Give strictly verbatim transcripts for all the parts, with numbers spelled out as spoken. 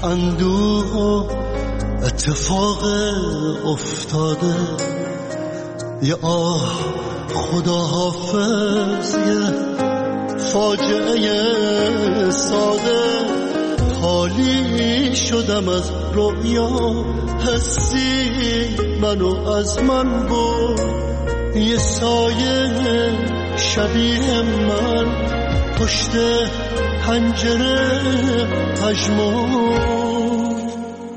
اندوه و اتفاق افتاده، یه آه خدا حافظ، یه فاجعه ساده. خالی شدم از رویا، حسی منو از من برد. یه سایه شبیه من پشت پنجره پژمرد.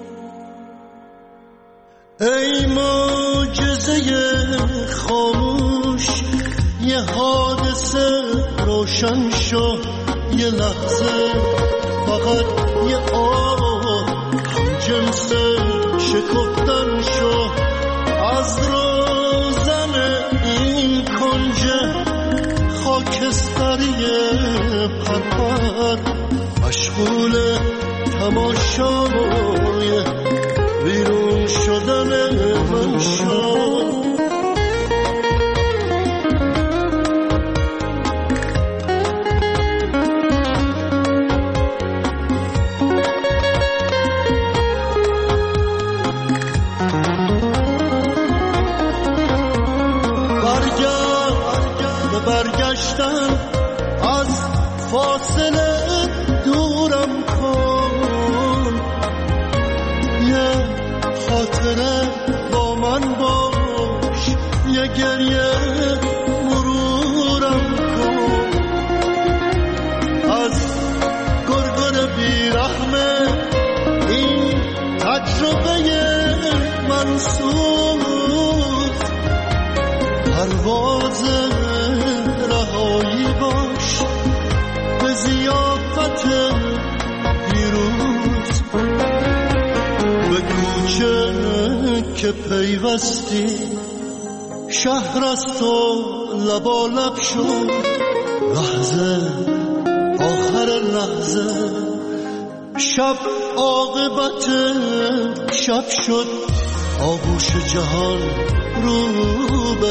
ای معجزه خاموش، یه حادثه روشن شو، یه لحظه فقط یه آه هم جنس شکفتن شو. از روزن این کنج خاکستری پرپر، مشغول تماشای بیرون شدن من شد. برگشتن از فاصله دورم کن، یه خاطره با من باش، یه گریه مرورم کن. از گرگر بیرحمه این تجربه منسوخ، پرواز رهایی باش به ضیافت پیروز. به کوچه که پیوستی شهر از تو لبالب شد. لحظه آخر لحظه شب عاقبت شب شد. آغوش جهان رو به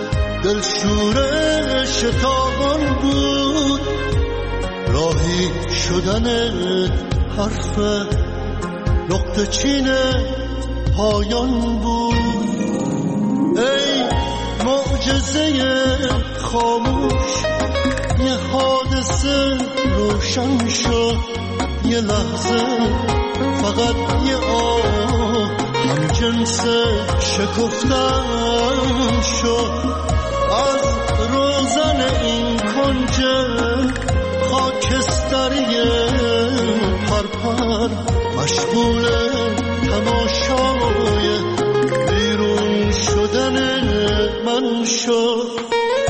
دلشور شتابان بود. راهی شدن حرف نقطه چین پایان بود. ای معجزه خاموش، یه حادثه روشن شد. یه لحظه فقط یه آه هم جنس شکفتن شد. از روزن این کنج خاکستری پرپر، مشغول تماشای بیرون شدن من شد.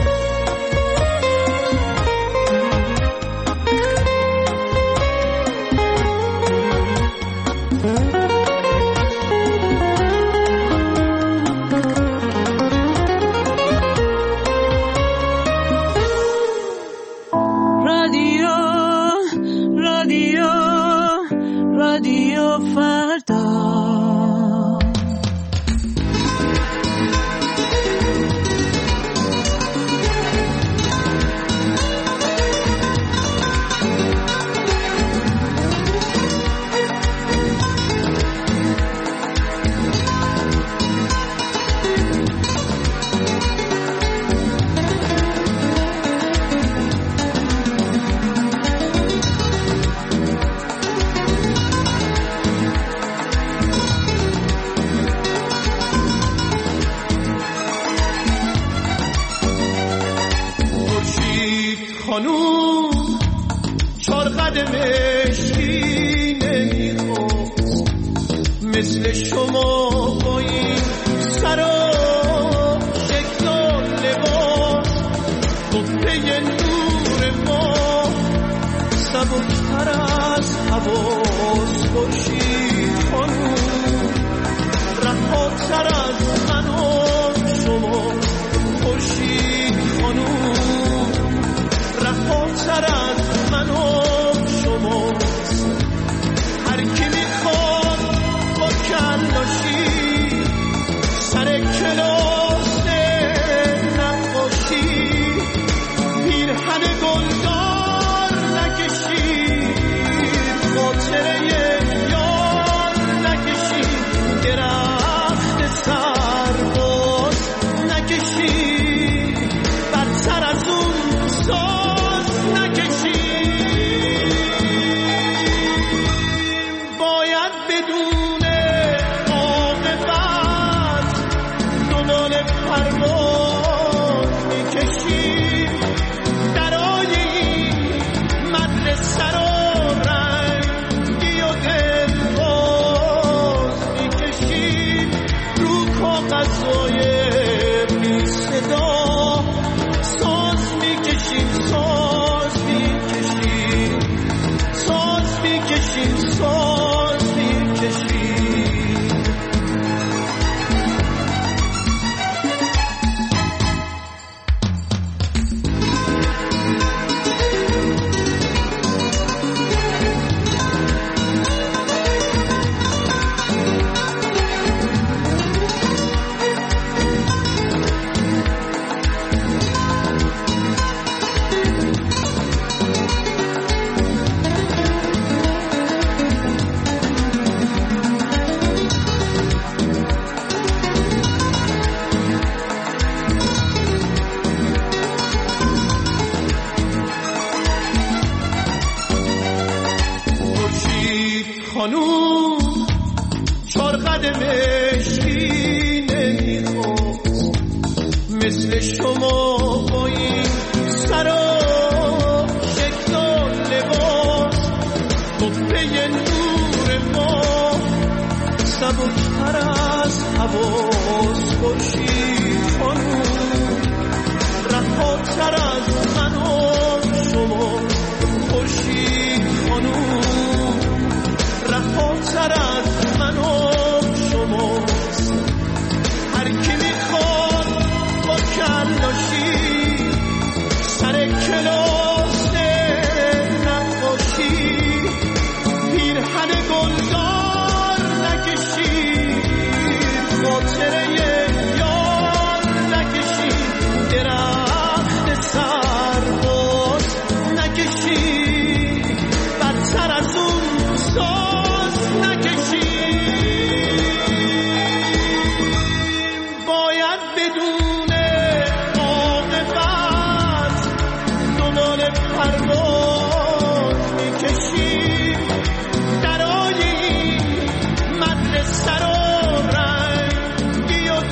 خانوم چار قدمش نمیخواست مثل شما با این سرا شکل و لباس. قطره نور ما سبکتر از حواس. خورشید خانوم رهاتر از من و شما. خورشید خانوم رهاتر از من و شماست. هر کی میخواد با کلاشی سر کلاس نقاشی پیرهن گلدار نکشید. خاطره یاد پرواز میکشیم درای این مدرسه رو رنگی و دلباز میکشیم رو کاغذهای بی صدا ساز میکشیم ساز میکشیم ساز میکشیم ساز میکشیم خانوم چار قدمش نمیخواست مثل شما با این سرا شکل و لباس قبه نور ما سبکتر از حواس خورشید خانوم رهاتر از من و شما خورشید خانوم رهاتر از من و شماست هر کی میخواد با کلاشی سر کلاس نقاشی پیرهن گلدار نکشید خاطره یار نکشید درخت سرباز نکشید بدتر از اون ساز نکشیم باید بدون عاقبت دنبال پرواز میکشیم درای این مدرسه رو رنگی و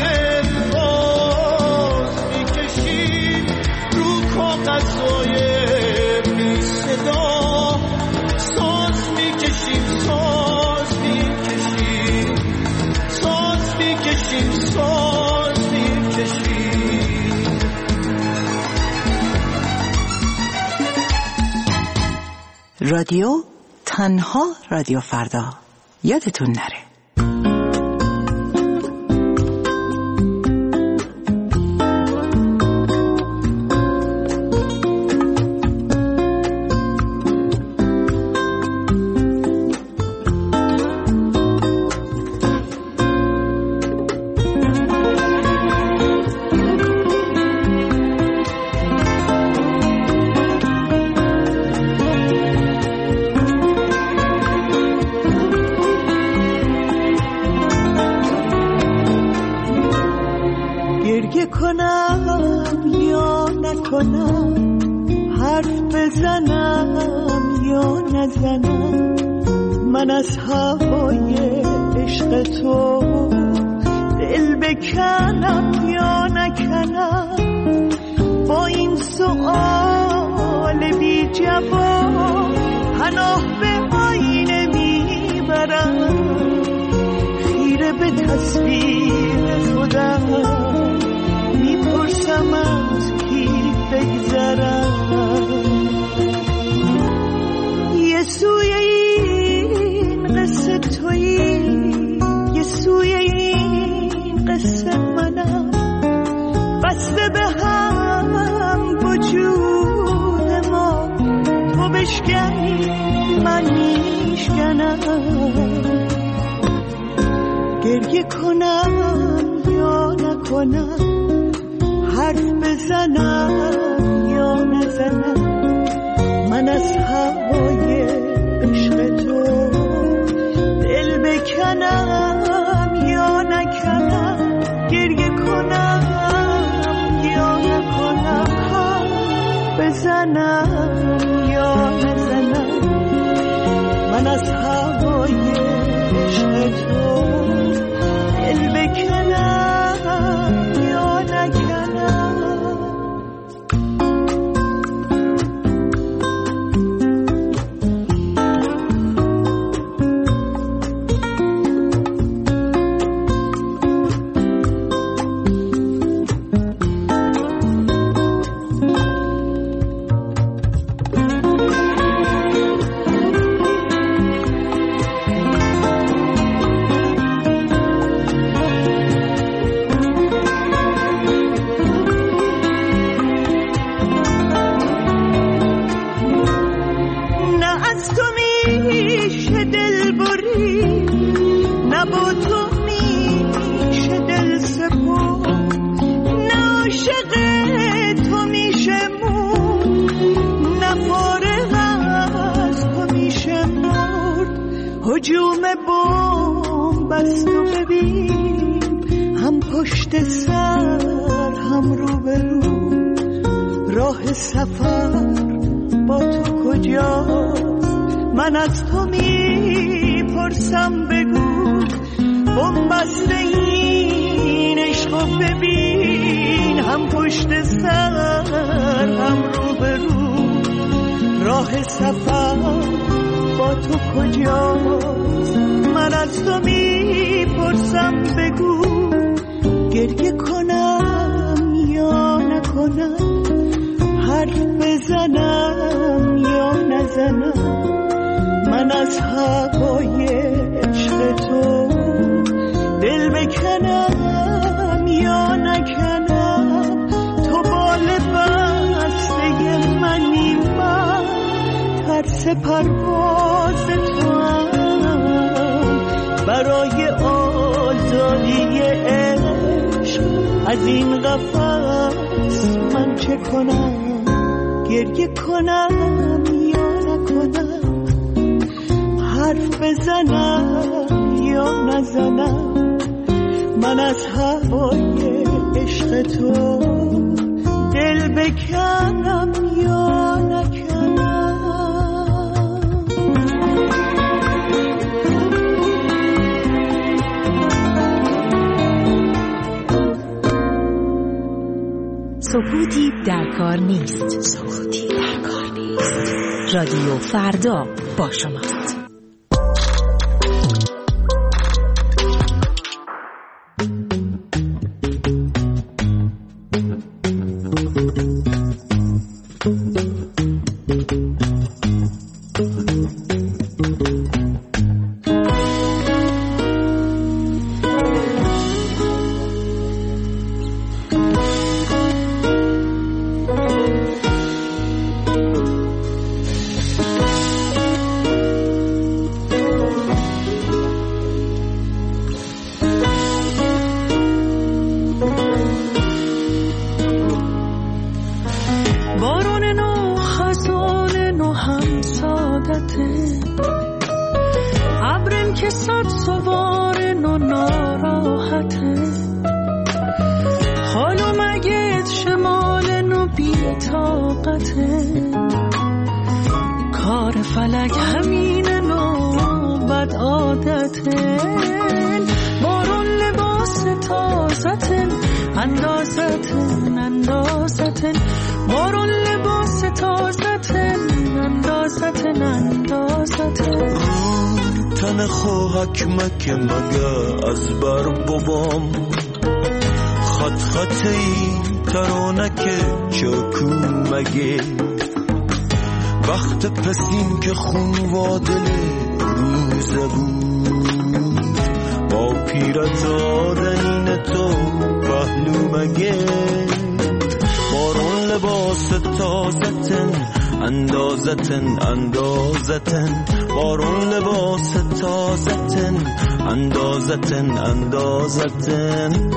دلباز میکشیم رو کاغذهای بی صدا ساز میکشیم ساز میکشیم ساز میکشیم ساز میکشیم رادیو تنها رادیو فردا یادتون نره. گریه کنم یا نکنم حرف بزنم یا نزنم من از هوای عشق تو دل بکنم یا نکنم با این سؤال بی جواب پناه به آینه میبرم خیره به تصویر خودم میپرسم از کی بگذرم یه سوی این قصه تویی یه سوی این قصه منم بسته به هم وجود ما تو بشکنی من میشکنم گریه کنم یا نکنم حرف بزنم یا نزنم من از هوای عشق تو دل بکنم یا نکنم گریه کنم یا نکنم حرف بزنم یا نزنم من از هوای عشق تو دل بکنم یا نکنم هست و ببین، هم پشت سر هم رو به رو، راه سفر با تو کجاست؟ من از تو میپرسم بگو، بنبست این عشقو ببین، هم پشت سر هم رو به رو، راه سفر با تو کجاست؟ من از تو میپرسم بگو، گریه کنم یا نکنم، حرف بزنم یا نزنم، من از هوای عشق تو دل بکنم یا نکنم، تو بال بسته منی، من ترس پرواز تو هم، برای آزادی عشق از این قفس من چه کنم؟ گریه کنم یا نکنم، حرف بزنم یا نزنم، من از هوای عشق تو دل بکنم یا نکنم. سکوتی در کار نیست. سکوتی در کار نیست. رادیو فردا با شماست. که مگه از بر بابام خط خطی ترانک چاکو مگه وقت پسین که خون وادل روزه بود با پیرت آدین تو پهلو مگه بارون لباس تازتن اندازتن اندازتن بارون لباس تازتن اندازتن اندازتن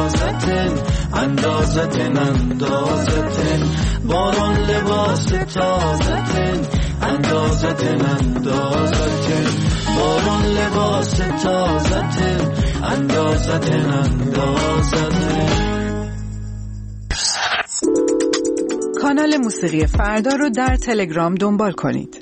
اندازتن اندازتن اندازتن باران لباس تازتن اندازتن اندازتن باران لباس تازتن اندازتن اندازتن. کانال موسیقی فردا رو در تلگرام دنبال کنید.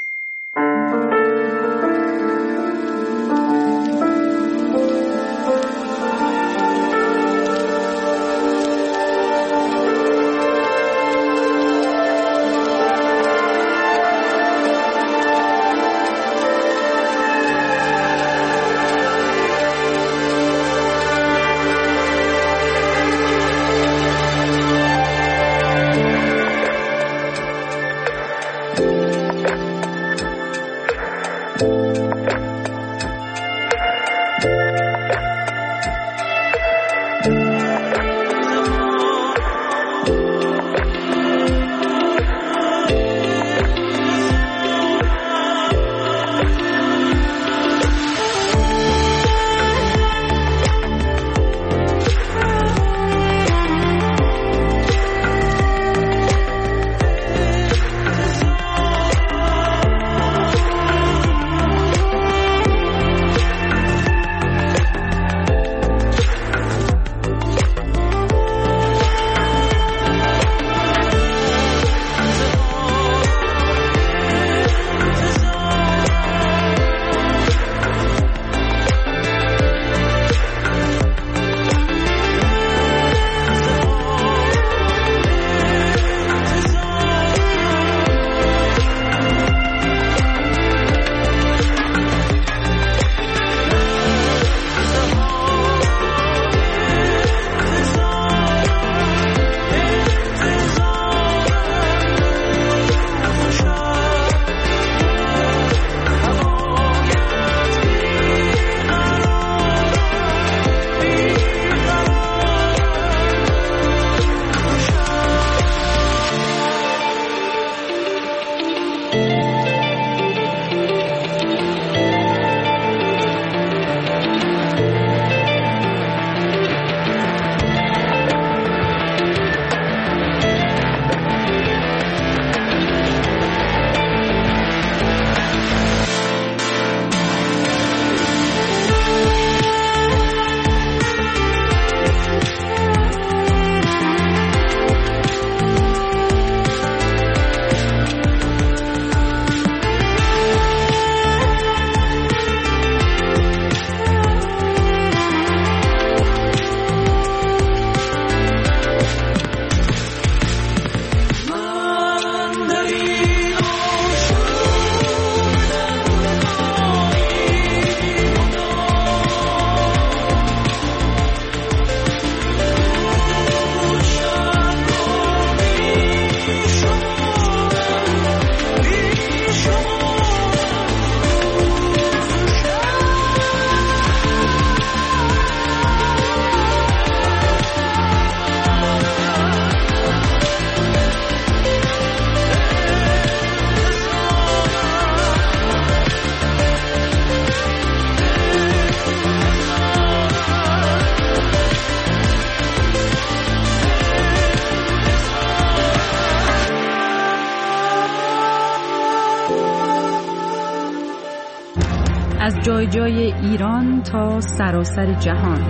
از جای جای ایران تا سراسر جهان.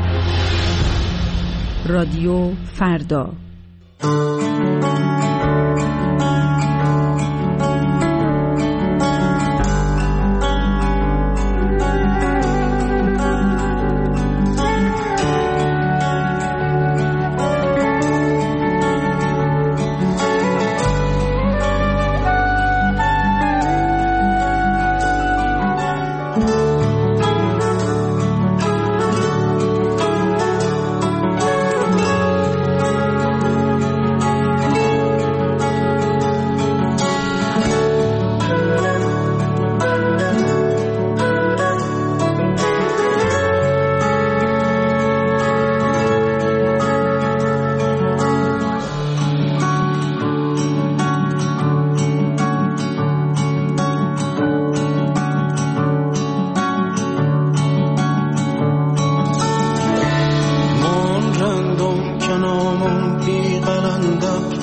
رادیو فردا. هم بی قلندر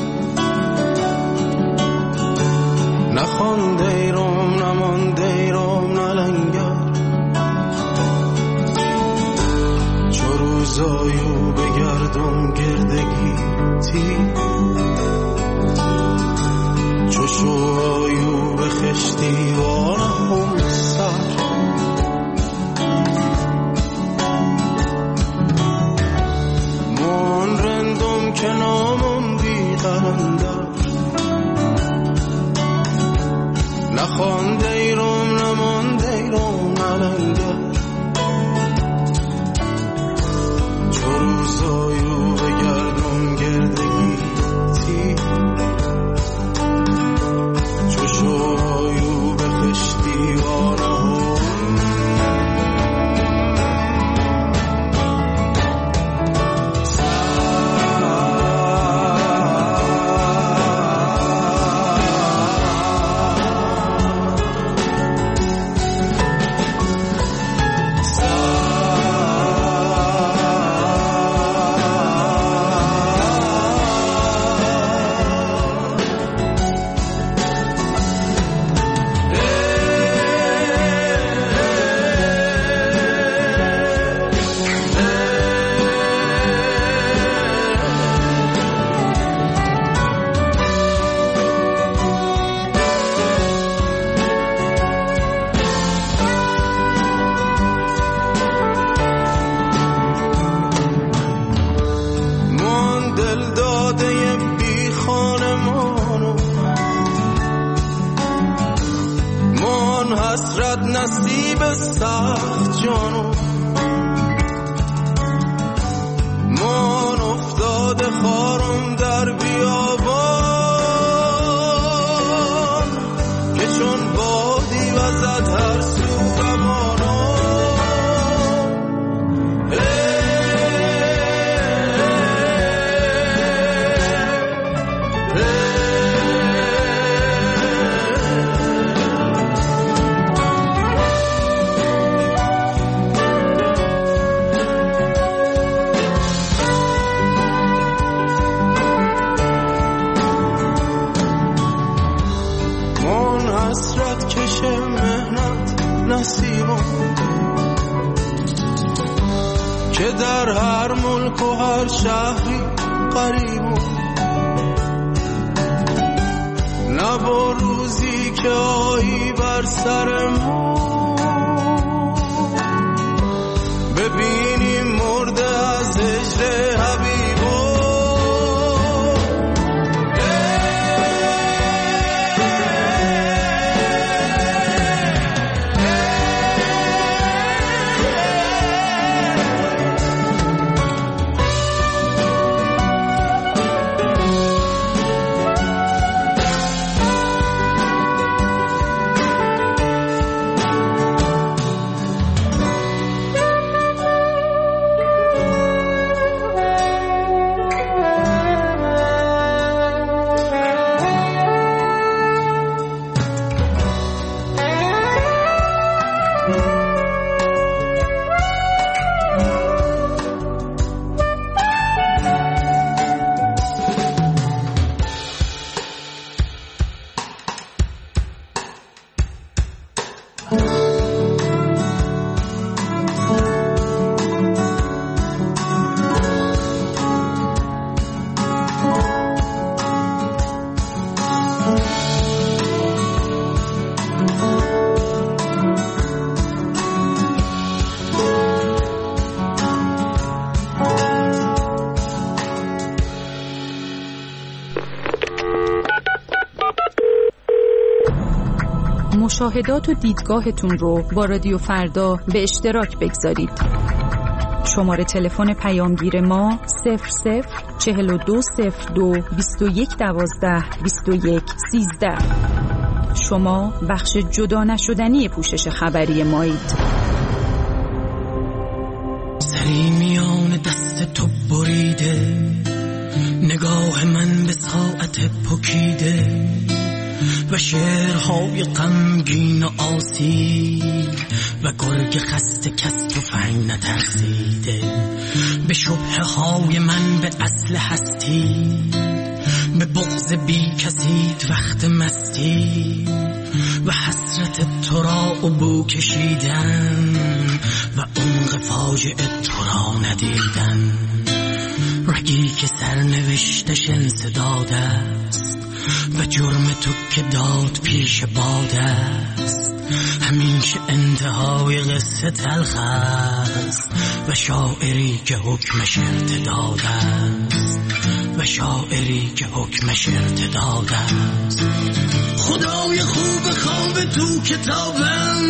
نخوانده ایرم نمانده ایرم نلنگر چو روزایو بگردم گردگی تی چو شوهایو به خشتی وارم سر من رندم که نامم بی قلندر نخوانده ایرم نمانده ایرم نلنگر چو روزایو بگردم گردگی تی چو شوهایو به خشتی وارم نصیب سخت جانو من افتاده خارم در بیابان که چون بادی وزد هر سو گمانم که در هر ملک و هر شهری قریبم نه با روزی که آیی بر سر ما ببینیم مرده از هجر حبیبم مشاهدات و دیدگاهتون رو با رادیو فردا به اشتراک بگذارید. شماره تلفن پیامگیر ما صفر صفر چهل و دو صفر دو بیست و یک دوازده بیست و یک سیزده. شما بخش جدا نشدنی پوشش خبری مایید. سری میان دست تو بریده، نگاه من به ساعت پکیده و شعرهای غمگین و آسی و گرگ خسته کس تو فنگ نترسیده به شبهه های من به اصل هستی، به بغض بی کسید وقت مستی و حسرت تو را عبو کشیدن و عمق فاجعه تو را ندیدن. رگی که سرنوشتش انسداد است و جرم تو که داد پیش باد است. همین که انتهای قصه تلخ است و شاعری که حکمش ارتداد است و شاعری که حکمش ارتداد است. خدای خوب خواب تو کتابم،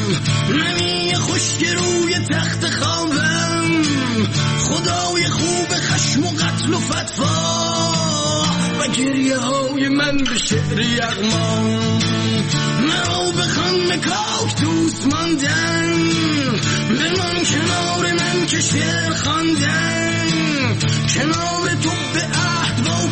منی خشک روی تخت خوابم. خدای خوب خشم و قتل و فتوا و گریه های من به شعر یغما. مرا بخوان کاکتوس ماندن، بمان کنار من که شعر خواندن. کنار تو به عهد با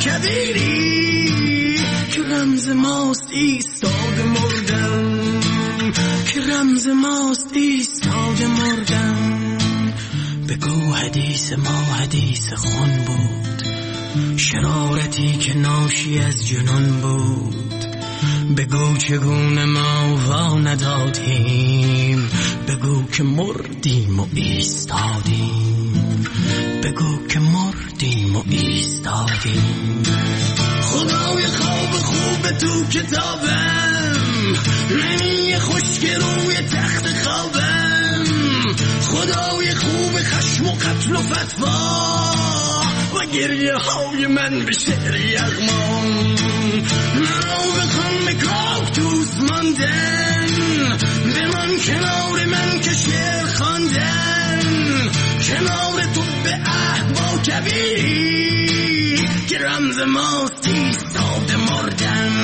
کبیری که رمز ماست ایستاده مردن، که رمز ماست ایستاده مردن. بگو حدیث ما حدیث خون بود، شرارتی که ناشی از جنون بود. بگو چگونه ما وا ندادیم، بگو که مردیم و ایستادیم، بگو که مردیم و ایستادیم. خدای خواب خوب تو کتابم، منی خشک روی تخت خوابم. خدای خوب خشم و قتل و فتوا و گریه های من به شعر یغمان. مرا بخوان کاکتوس ماندن، بمان کنار من که شعر خواندن. کنار تو به عهد با کبیری که رمز ماست ایستاده مردن.